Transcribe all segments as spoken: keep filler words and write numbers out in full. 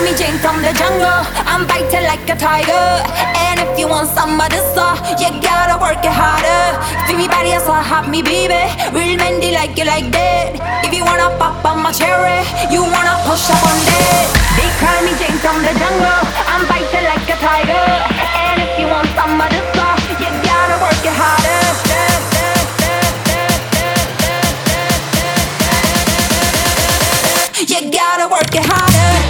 me Jane from the jungle. I'm biting like a tiger. And if you want some of this stuff, you gotta work it harder. Feel me body, so hot me baby. Real Mendy like you like that. If you wanna pop on my cherry, you wanna push up on that. They call me Jane from the jungle. I'm biting like a tiger. And if you want some of this stuff, you gotta work it harder. You gotta work it harder.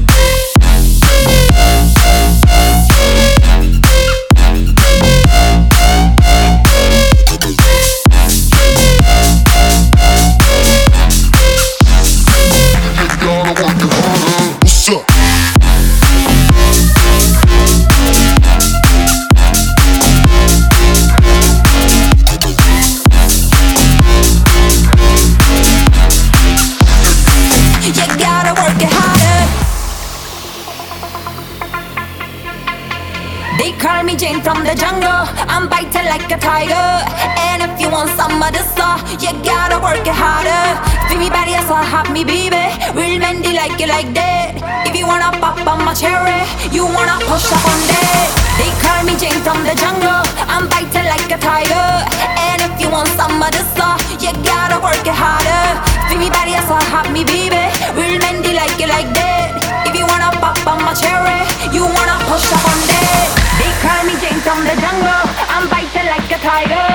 They call me Jane from the jungle. I'm biting like a tiger. And if you want some of this stuff, you gotta work it harder. Feel me body, so hot me baby. Real Mendy like you like that. If you wanna pop on my cherry, you wanna push up on that. They call me Jane from the jungle. I'm biting like a tiger. And if you want some of this stuff, you gotta work it harder. Feel me body, so hot me baby. Real Mendy like you like that. If you wanna pop on my cherry, you wanna push up on that. They call me Jane from the jungle. I'm biting like a tiger.